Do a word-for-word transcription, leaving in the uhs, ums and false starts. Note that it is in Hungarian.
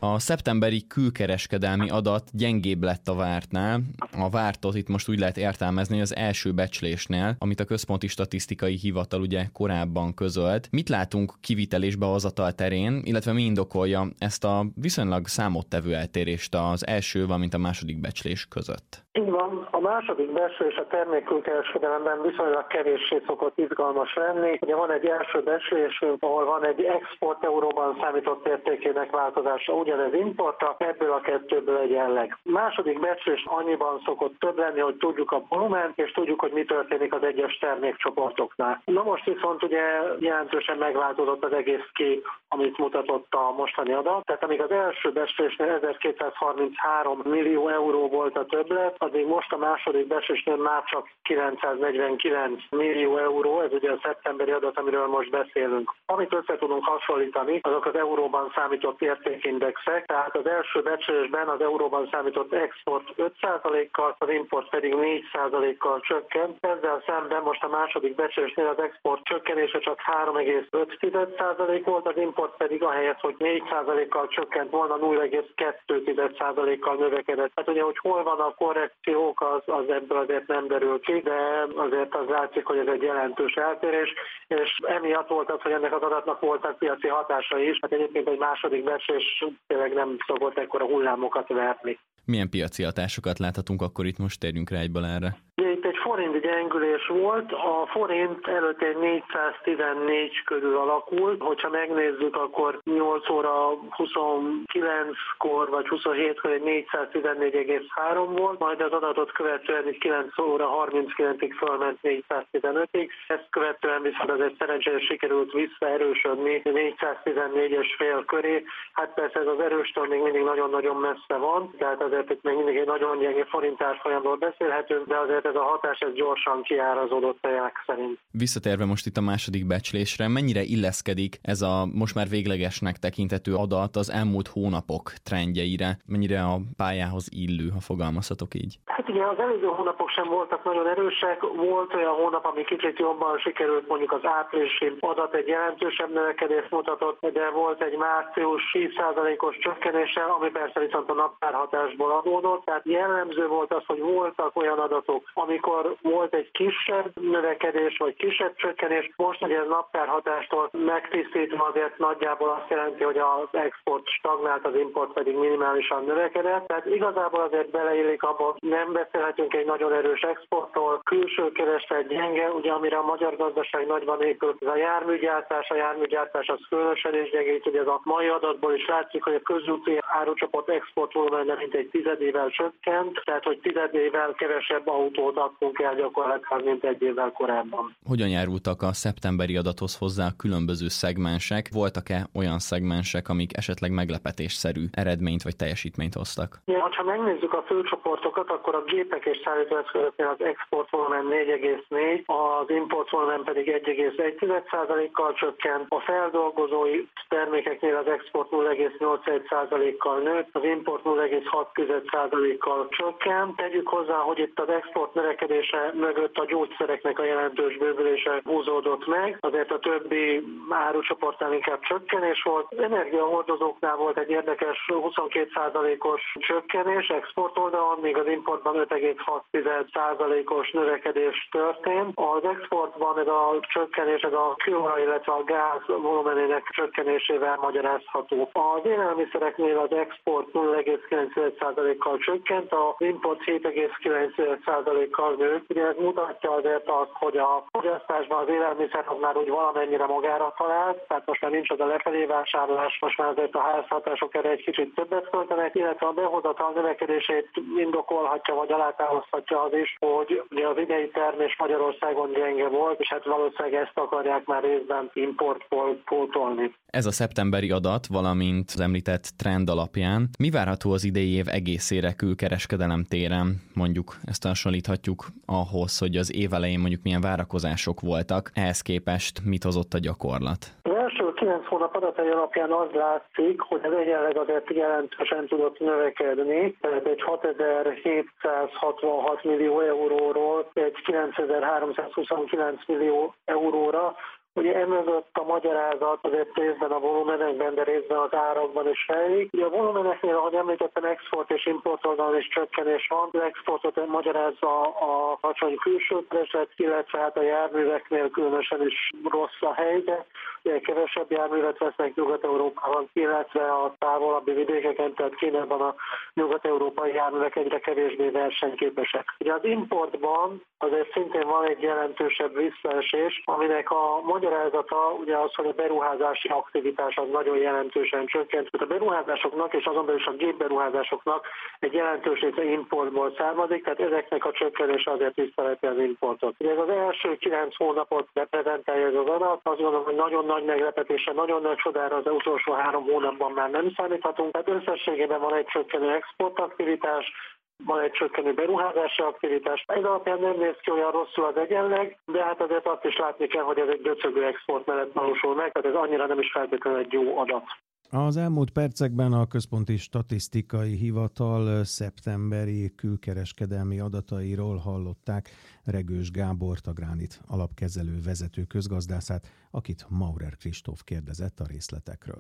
A szeptemberi külkereskedelmi adat gyengébb lett a vártnál. A vártot itt most úgy lehet értelmezni, hogy az első becslésnél, amit a Központi Statisztikai Hivatal ugye korábban közölt. Mit látunk kivitel és behozatal terén, illetve mi indokolja ezt a viszonylag számottevő eltérést az első, valamint a második becslés között? Így van, a második becslés a termékkülkereskedelemben viszonylag kevéssé szokott izgalmas lenni. Ugye van egy első becslésünk, ahol van egy export euróban számított értékének változása, ugyanez importra, ebből a kettőből egyenleg. Második becslés annyiban szokott több lenni, hogy tudjuk a volument, és tudjuk, hogy mi történik az egyes termékcsoportoknál. Na most viszont ugye jelentősen megváltozott az egész kép, amit mutatott a mostani adat. Tehát amíg az első becslésnél ezerkétszázharminchárom millió euró volt a többlet, addig most a második becslésnél már csak kilencszáznegyvenkilenc millió euró, ez ugye a szeptemberi adat, amiről most beszélünk. Amit össze tudunk hasonlítani, azok az euróban számított értékindexek, tehát az első becslésben az euróban számított export öt százalékkal, az import pedig négy százalékkal csökkent. Ezzel szemben most a második becslésnél az export csökkenése csak három egész öt százalék volt, az import pedig ahelyett, hogy négy százalékkal csökkent volna, nulla egész kettő százalékkal növekedett. Hát ugye, hogy hol van a korrekciók, az, az ebből azért nem derül ki, de azért az látszik, hogy ez egy jelentős eltérés, és emiatt volt az, hogy ennek az adatnak voltak piaci hatásai is. Hát egyébként egy második becslés tényleg nem szokott ekkora hullámokat verni. Milyen piaci hatásokat láthatunk, akkor itt most térjünk rá egyből erre? Itt egy forint gyengülés volt, a forint előtt egy négyszáztizennégy körül alakult, hogyha megnézzük, akkor nyolc óra huszonkilenckor vagy huszonhétkor egy négyszáztizennégy egész három volt, majd az adatot követően egy kilenc óra harminckilencig fölment négyszáztizenötig, ezt követően viszont azért szerencsére sikerült visszaerősödni négyszáztizennégy egész öt köré. Hát persze ez az erőstől még mindig nagyon-nagyon messze van, tehát azért itt még mindig egy nagyon gyenge forint árfolyamról beszélhetünk, de azért ez a hatás ez gyorsan kiárazódott a jelek szerint. Visszatérve most itt a második becslésre, mennyire illeszkedik ez a most már véglegesnek tekintető adat az elmúlt hónapok trendjeire? Mennyire a pályához illő, ha fogalmazhatok így? Hát igen, az előző hónapok sem voltak nagyon erősek. Volt olyan hónap, ami kicsit jobban sikerült, mondjuk az áprilisi adat egy jelentősebb növekedést mutatott, de volt egy március tíz százalékos csökkenése, ami persze viszont a naptárhatásból adódott. Tehát jellemző volt az, hogy voltak olyan adatok, amikor volt egy kisebb növekedés, vagy kisebb csökkenés. Most ugye ez naptárhatástól megtisztítva azért nagyjából azt jelenti, hogy az export stagnált, az import pedig minimálisan növekedett. Tehát igazából azért beleillik abban, nem beszélhetünk egy nagyon erős exportról, külső kereslet gyenge, ugye amire a magyar gazdaság nagyban épül, ez a járműgyártás, a járműgyártás az különösen is gyengít, ugye ez a mai adatból is látszik, hogy a közúti árucsoport export volumene mint egy tizedével csökkent, tehát hogy tizedével kevesebb autót adtunk el gyakorlatilag, mint egy évvel korábban. Hogyan járultak a szeptemberi adathoz hozzá a különböző szegmensek? Voltak-e olyan szegmensek, amik esetleg meglepetésszerű eredményt vagy teljesítményt hoztak? Ja, ha megnézzük a főcsoportokat, akkor a gépek és szállítóeszközöknél az export volumen négy egész négy, az import volumen pedig egy egész egy százalékkal csökkent, a feldolgozói termékeknél az export nulla egész nyolc százalékkal nőtt, az import nulla egész hat százalékkal csökkent. Tegyük hozzá, hogy itt az export növekedése mögött a gyógyszereknek a jelentős bővülése húzódott meg, azért a többi árucsoportnál inkább csökkenés volt. Az energiahordozóknál volt egy érdekes huszonkét százalékos csökkenés export oldalon, míg az importban öt egész hat százalékos növekedés történt. Az exportban ez a csökkenés, ez a kőolaj, illetve a gáz volumenének csökkenésével magyarázható. Az élelmiszereknél az export nulla egész kilenc százalékkal csökkent, az import hét egész kilenc százalékkal nőtt. Ugye ez mutatja azért azt, hogy a fogyasztásban az élelmiszer az már úgy valamennyire magára talált, tehát most már nincs az a lefelé vásárlás, most már azért a háztartások erre egy kicsit többet költenek, illetve a behozatal növekedését indokolhatja vagy alátámaszthatja az is, hogy ugye az idei termés Magyarországon gyenge volt, és hát valószínűleg ezt akarják már részben importból pótolni. Ez a szeptemberi adat, valamint az említett trend alapján mi várható az idei év egészére külkereskedelem téren? Mondjuk ezt hasonlíthatjuk ahhoz, hogy az év elején mondjuk milyen várakozások voltak, ehhez képest mit hozott a gyakorlat? Az első kilenc hónap adatai alapján az látszik, hogy az egyenleg azért jelentősen tudott növekedni, tehát egy hatezer-hétszázhatvanhat millió euróról egy kilencezer-háromszázhuszonkilenc millió euróra, Ugye emögött a magyarázat azért részben a volumenekben, de részben az árakban is rejlik. Ugye a volumeneknél, ahogy említettem, export és import oldalon is csökkenés van. Az exportot magyarázza a alacsony külső kereslet, illetve hát a járműveknél különösen is rossz a helyzet. Ugye kevesebb járművet vesznek Nyugat-Európában, illetve a távolabbi vidékeken, tehát Kínában a nyugat-európai járművek egyre kevésbé versenyképesek. Ugye az importban azért szintén van egy jelentősebb visszaesés, aminek a magyarázata ugye az, hogy a beruházási aktivitás az nagyon jelentősen csökkent. A beruházásoknak és azon belül is a gépberuházásoknak egy jelentős része importból származik, tehát ezeknek a csökkenése azért visszaveti az importot. Ugye ez az első kilenc hónapot reprezentálja ez az adat, azt gondolom, hogy nagyon nagy meglepetése, nagyon nagy csodára az utolsó három hónapban már nem számíthatunk, tehát összességében van egy csökkenő exportaktivitás, van egy csökkenő beruházási aktivitás. Ez alapján nem néz ki olyan rosszul az egyenleg, de hát azért azt is látni kell, hogy ez egy döcögő export mellett valósul meg, tehát ez annyira nem is feltétlenül egy jó adat. Az elmúlt percekben a Központi Statisztikai Hivatal szeptemberi külkereskedelmi adatairól hallották Regős Gábort, a Gránit alapkezelő vezető közgazdászát, akit Maurer Kristóf kérdezett a részletekről.